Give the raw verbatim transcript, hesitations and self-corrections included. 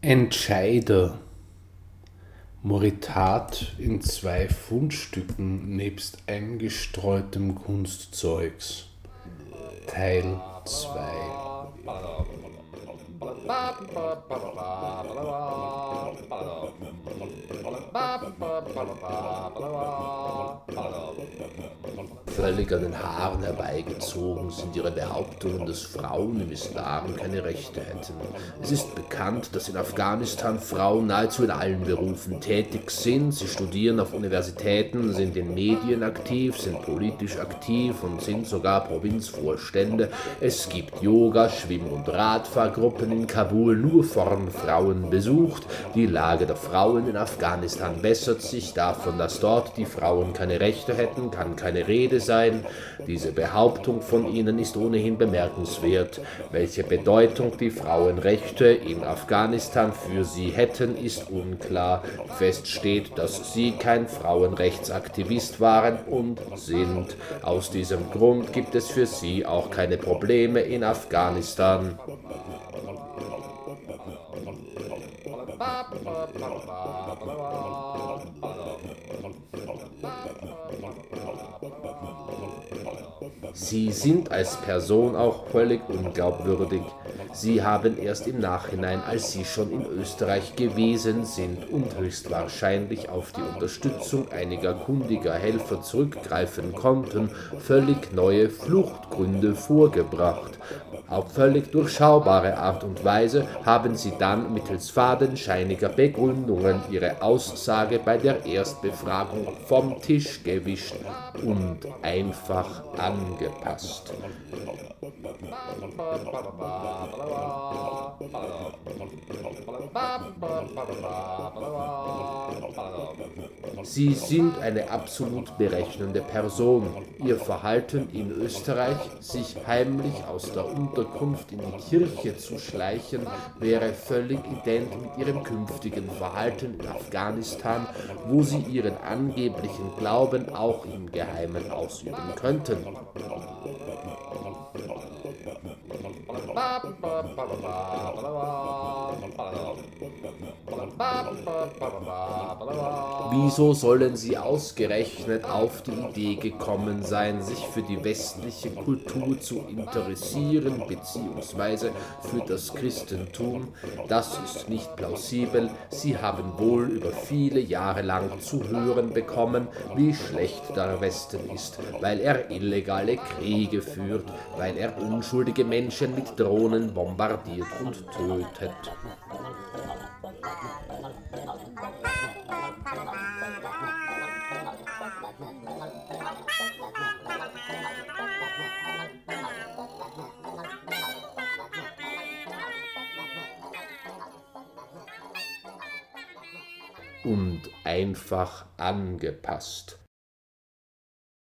Entscheider. Moritat in zwei Fundstücken nebst eingestreutem Kunstzeugs. Teil zwei. Völlig an den Haaren herbeigezogen sind ihre Behauptungen, dass Frauen im Islam keine Rechte hätten. Es ist bekannt, dass in Afghanistan Frauen nahezu in allen Berufen tätig sind. Sie studieren auf Universitäten, sind in Medien aktiv, sind politisch aktiv und sind sogar Provinzvorstände. Es gibt Yoga-, Schwimm- und Radfahrgruppen in Kabul, nur von Frauen besucht. Die Lage der Frauen in Afghanistan bessert sich. Davon, dass dort die Frauen keine Rechte hätten, kann keine Rede sein. Diese Behauptung von ihnen ist ohnehin bemerkenswert. Welche Bedeutung die Frauenrechte in Afghanistan für sie hätten, ist unklar. Fest steht, dass sie kein Frauenrechtsaktivist waren und sind. Aus diesem Grund gibt es für sie auch keine Probleme in Afghanistan. Sie sind als Person auch völlig unglaubwürdig. Sie haben erst im Nachhinein, als Sie schon in Österreich gewesen sind und höchstwahrscheinlich auf die Unterstützung einiger kundiger Helfer zurückgreifen konnten, völlig neue Fluchtgründe vorgebracht. Auf völlig durchschaubare Art und Weise haben Sie dann mittels fadenscheiniger Begründungen Ihre Aussage bei der Erstbefragung vom Tisch gewischt und einfach angepasst. Sie sind eine absolut berechnende Person. Ihr Verhalten in Österreich, sich heimlich aus der Unterkunft in die Kirche zu schleichen, wäre völlig ident mit Ihrem künftigen Verhalten in Afghanistan, wo Sie Ihren angeblichen Glauben auch im Geheimen ausüben könnten. Wieso sollen Sie ausgerechnet auf die Idee gekommen sein, sich für die westliche Kultur zu interessieren bzw. für das Christentum? Das ist nicht plausibel. Sie haben wohl über viele Jahre lang zu hören bekommen, wie schlecht der Westen ist, weil er illegale Kriege führt, weil er unschuldige Menschen mit Drohnen bombardiert und tötet. Und einfach angepasst.